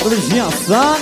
رجيانسان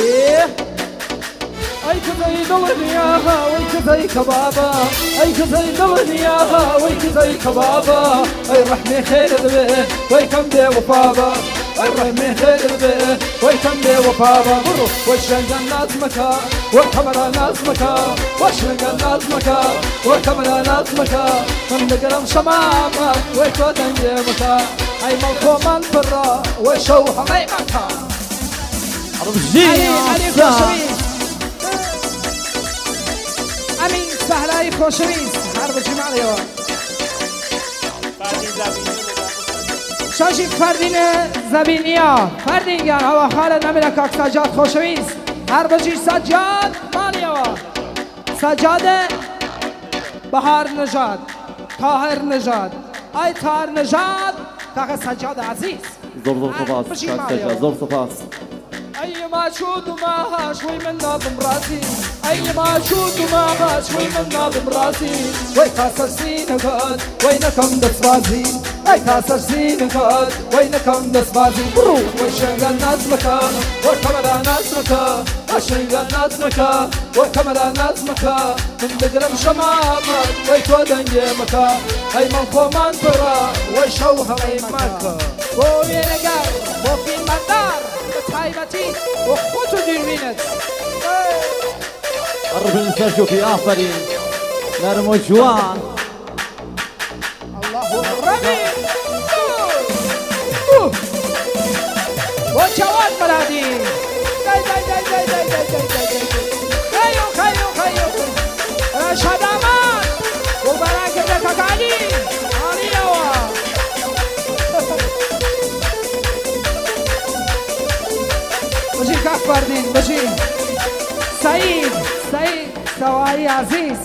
أي كذي دلنياها وي كذي كبابا أي كذي دلنياها وي كذي كبابا أي رحمي خير ذبه وي كم دي وفابا أي رحمي خير ذبه وي كم دي وفابا وشنق الناس مكا والكاميرا ناس مكا وشنق الناس مكا والكاميرا ناس مكا من نقرم شمامة وي كودن دي مكا أي ملكوم البرا وشوها غي مكا رجيانسان امین سهلای خوشویست هر بچی معلیوه شاشی فردین زبینیا فردین گن هوا خالد نمیره کاک سجاد خوشویست هر بچی سجاد معلیوه سجاد بهار نژاد طاهر نژاد ای طاهر نژاد کاک سجاد عزیز زور صفاس كاك سجاد زور صفاس أي ما شود وما شوي من ناظم راسي أي ما شود وما شوي من ناظم راسي وي كاسر سينكات وينكم دسبازي أي كاسر سينكات وينكم دسبازي برو وشنق الناس مكا والكاميرا ناس مكا وشنق الناس مكا والكاميرا ناس مكا من دقرم شمامة ويتودن مكا أي من خومان برا ويشوها أي مكا وينقر وفي المدار تايبتي وخوتو ديرمينت أربن سرشوكي آفرين نرمو جوان الله ربي وجوان مرادي داي داي داي داي داي داي داي داي خيو خيو خيو رشاد امان وبراك دكاكاني عليوا بجي كاف فردين بجي سعيد سواري عزيز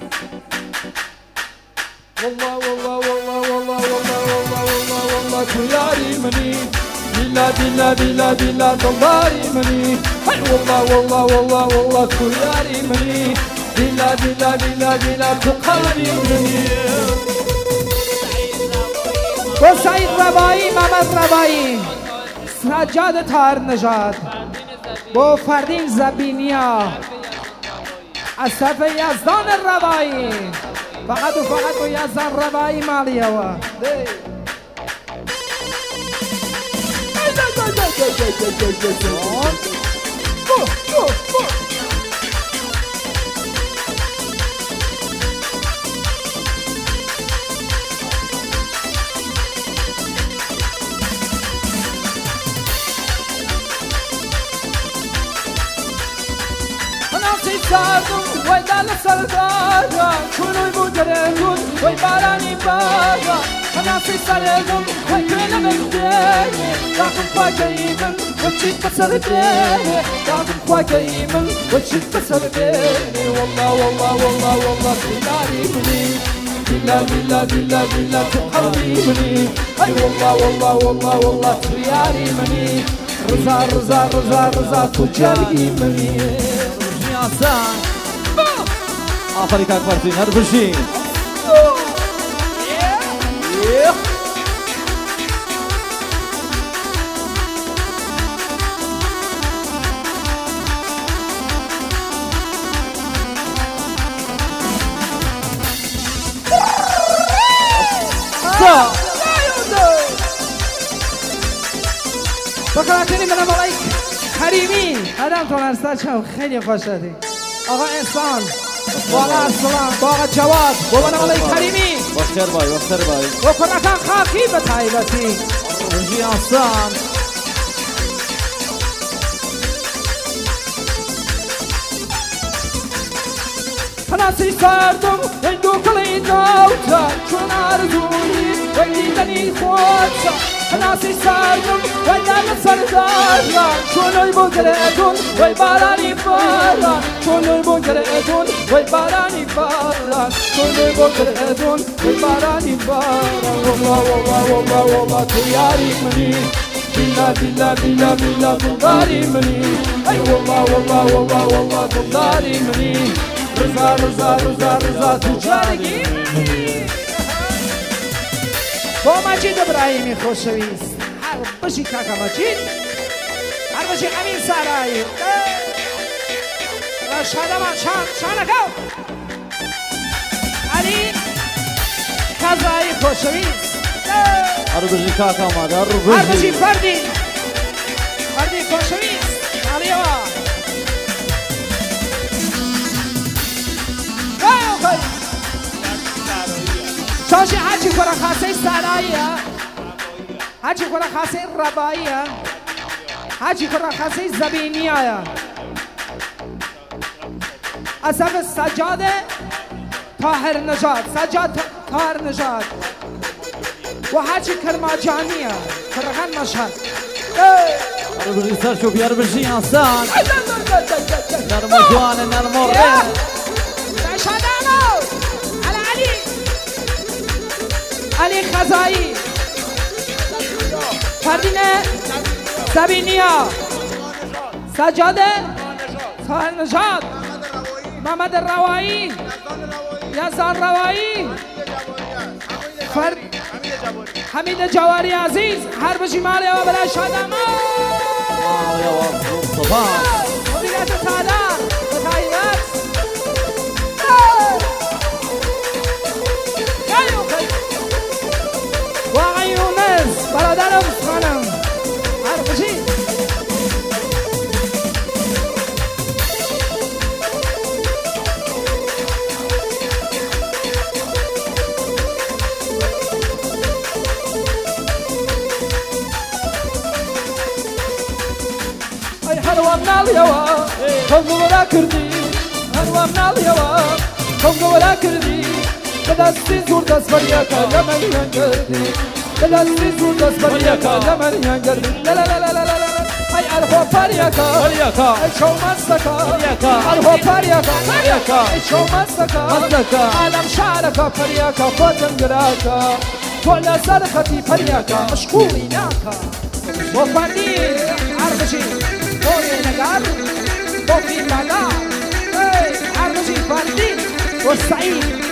والله والله والله والله والله والله والله والله كياري مني بلا بلا بلا بلا دولاري مني والله والله والله والله كياري مني بلا بلا بلا بلا تقاري مني سعيد رباعي محمد رباعي سجاد طاهر نژاد با فردین زبینیا از طرف یزدان رباعی فقط و فقط با یزدان رباعی مالیه و سردم وای دل سردارم کنوی بودرگون وای بارانی بارم مناسی سردم وای کنم بدهی داخل خواهیمم و چیت بسر دهی داخل خواهیمم و چیت بسر دهی والله والله والله والله بلاری منی بلا بلا بلا بلا تحریمنی ای والله والله والله والله تیاری منی رضا رضا رضا رضا تجاری منی رجيانسان آفرين كاك فردين هر بجي بخاطر منم عليك حريمي هدام تونستا شو خیلی خوش شدی آقا احسان باقا السلام باقا جواد بابا عليك حريمي وخير باي وخير باي وكنا خاكي بتايبتي رجيانسان ناسی سردم این دو کلی نوتا چون آرزویی و دیدنی خودتا ناسی سردم و دل سردارم چون اوی بگردون و بارانی باران چون اوی بگردون و بارانی باران چون اوی بگردون و بارانی باران والله والله والله والله تو یاری منی بلا بلا بلا بلا دلداری منی ای والله والله والله والله دلداری منی رضا رضا رضا رضا تجارگی با مجید ابراهیمی خوشویست هر بشی کاکا مجید هر بچی امین سرایی شادمان شانکو علی خزایی خوشویست هر بجی کاک آمد هر بچی بجی فردی خوشویست علیوا شاشی هرچی کنه خاصه سرایی هرچی کنه خاصه ربایی هرچی کنه خاصه زبینی اصف سجاد طاهر نژاد سجاد طاهر نژاد و هرچی کرماجانیه فرغن مشهد هر بجی سر شو بیار بجی آسان نرم و جوان نرم و رین شادانو علی خزایی فردینه زبینیا سجاد طاهر نژاد محمد روایی یزدان روایی فرد حمید جواری عزیز هر بچی مالی و بلا شادما مدیریت تعداد و تاییدات و آقای یونس برادرم خانم هر بچی هروام ناليوا كم ولا كردي هروام ناليوا كم ولا كردي بدستي زور دست برياكا لمن ينقردي بدستي زور دست برياكا لمن ينقردي لا لا لا لا لا اي ارفو برياكا اي شو مسكا ارفو برياكا اي شو مسكا عالم شعركا برياكا فوتنقراكا كل زرختي برياكا مشكوري ناكا وفردي عربشي بوی نگار بوی نگار عرضی فردی و سعید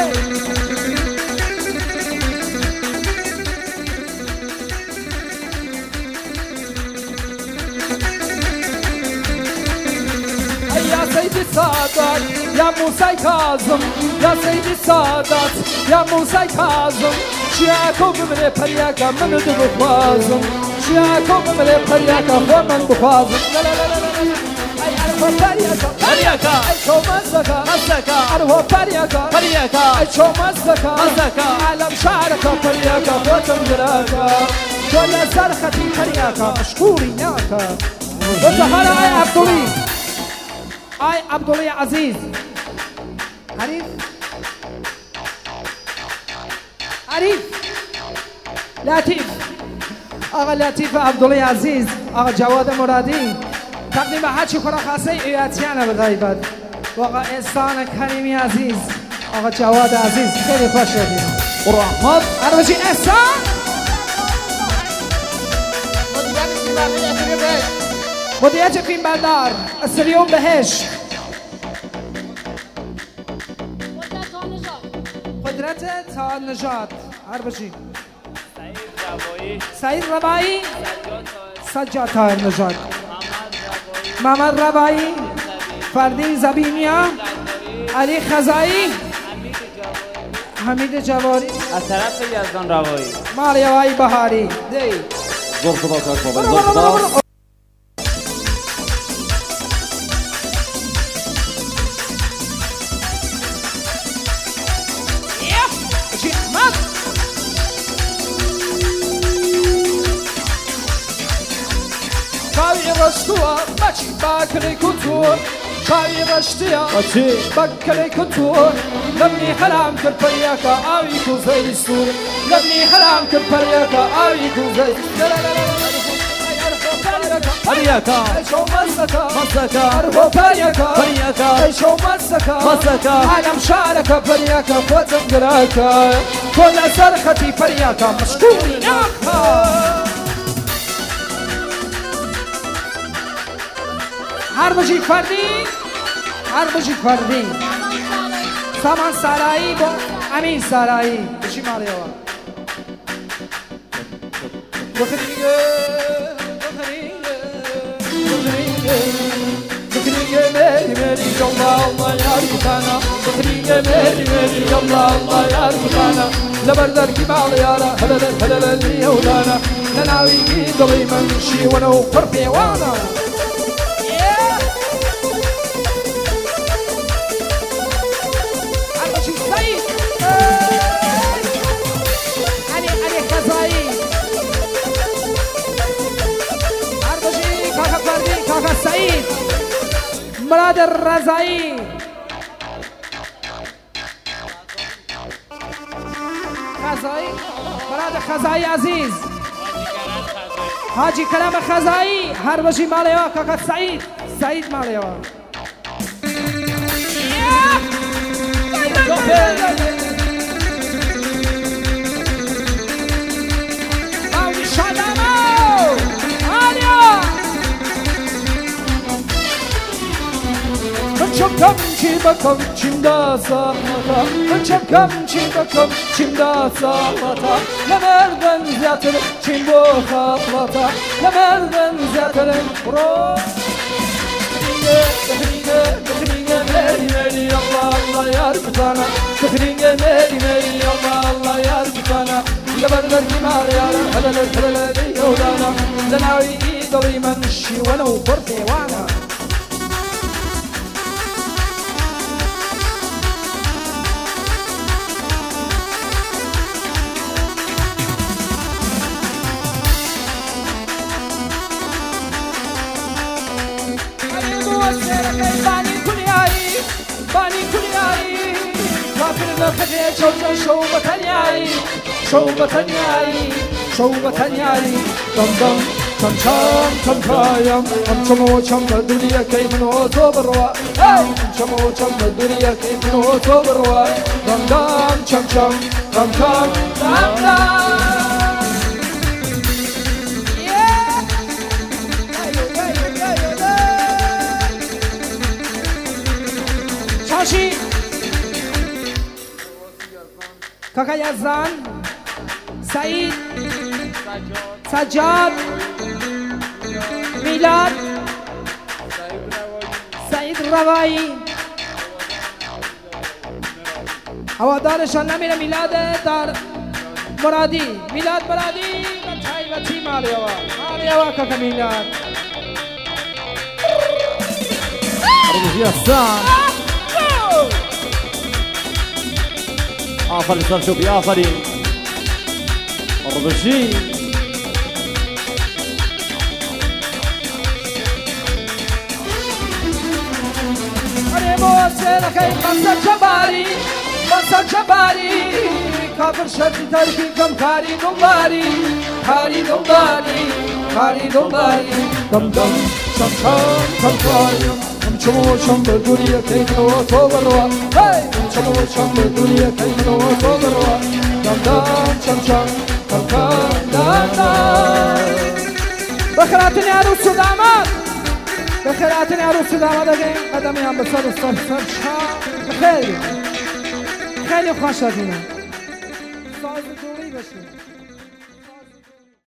یا سیدی سادات یا موسی کاظم یا سیدی سادات یا موسی کاظم شیعکو بمره پریاکا من دو بخوازم شیعکو بمره پریاکا و من بخوازم لا لا لا لا ای عرفو پریاکا ای شو مزدکا عرفو پریاکا ای شو مزدکا عالم شعرکا پریاکا و تنگراکا کل زرختی پریاکا مشکوری ناکا و تحالا ای عبدولی آی عبدالله عزیز حریف لطیف آقا لطیف عبدالله عزیز آقا جواد مرادی تقدیم هرچی خورا خاصه ایاتیانه به غیبت و آقا احسان کریمی عزیز آقا جواد عزیز خیلی خوش شدیم رحمت عربجی احسان مدیریت فیلم بردار استریوم بهش قدرت تا نجات عربجی سعید ربایی سجاد طاهر نژاد محمد ربایی فردین زبینیا علی خزایی حمید جواری از طرف یزدان روایی ماریوایی بهاری دی زور خدا زور رشتوا بچی باکلی کتور چای رشتیا بچی باکلی کتور لبنی حرام کرد پریاکا آوی کوزه سور لبنی حرام کرد پریاکا آوی کوزه پریاکا شو مسکا عرفو پریاکا شو مسکا عالم شعرکا پریاکا فوتم گراکا کل زرختی پریاکا مشکوری ناکا هر بچی فردی سامان سرایی با امین سرایی بچی مالیوا بخریگه بتانا بخريجة ميري ميري يلا الله يا بتانا لبردر كمال يارا هلل هلل لي ولانا لناوي قيدلي منشي وانا وقربي وانا كاكا سعيد مراد الرزائی مراد خزائی عزیز حاجی کلام خزائی هر باشی مالیوا کاکا سعید مالیوا باوی شادامو آلیا Çapkam çimbakam çimda sahmata Çapkam çimbakam çimda sahmata Lemerden ziyatırım çimbo khatlata Lemerden ziyatırım pro Kıhringe meri meri Allah Allah yar kutana Kıhringe meri meri Allah Allah yar kutana Lemerden kimar yara halalar halalar yolana Lenavi idoli manşi wana ufarti wana بانی کلیایی کافر نخجه چوچن شو بطنیایی دم دم چم چم چم چایم هم چمو چم دنیا کی منو تو بروا هم چمو چم دنیا کی منو تو بروا دم دم چم چم دم دم دم دم کاکا یزدان سعید سجاد میلاد سعید روایی هوادارشان نمیره میلاد در مرادی میلاد مرادی بچهای بچی مالیوا کاکا میلاد آفرین سرشوبی آفرین ربشی اره موسیقی خیلی بسر جباری کافر شرطی ترکی کم کاری دنباری دم دم چم چم کم کاریم چمو چم به دنیا کی منو تو بروا چمو چم به دنیا کی منو تو بروا دم دم چم چم کم کم دم دم بخیراتنی عروس و داماد اگه قدمی هم به سر خیلی خوش شدینه ساز دوری بشه